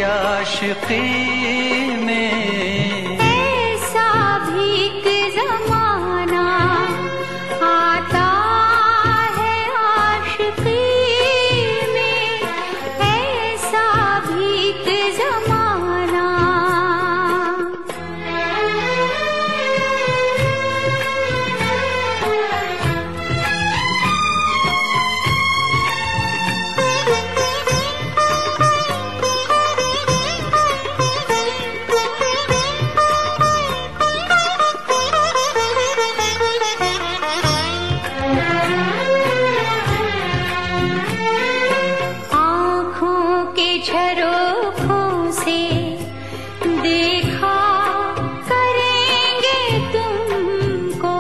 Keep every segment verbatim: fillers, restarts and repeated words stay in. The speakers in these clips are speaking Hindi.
आशिकी में। ऐसा भी कि ज़माना आता है आशिकी में, ऐसा भी कि ज़माना। झरोखों से देखा करेंगे तुमको,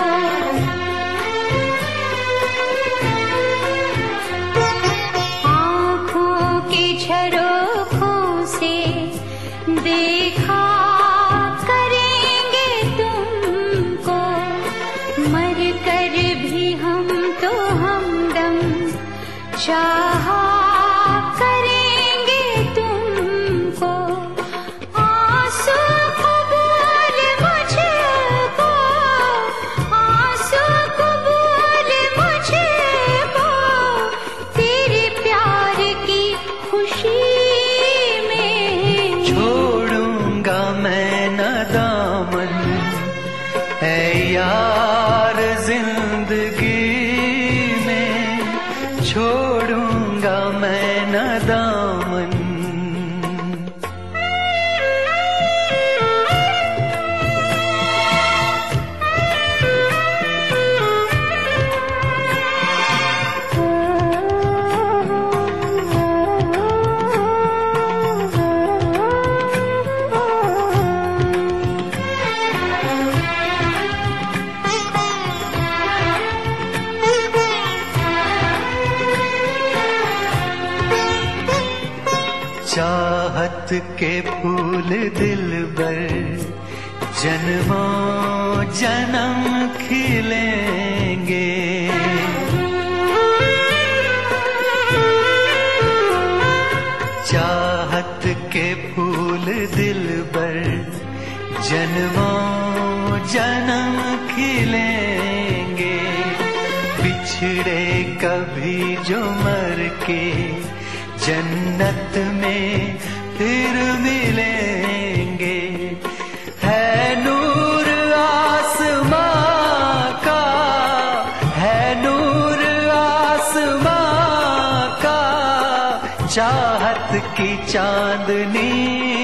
आँखों के झरोखों से देखा करेंगे तुमको। मर कर भी हम तो हमदम चाहा यार जिंदगी में, छोड़ूंगा मैं न दामन। चाहत के फूल दिलबर जन्मों जन्म खिलेंगे, चाहत के फूल दिलबर जन्मों जन्म खिलेंगे। बिछड़े कभी जो मर के जन्नत में फिर मिलेंगे। है नूर आसमां का, है नूर आसमां का, चाहत की चांदनी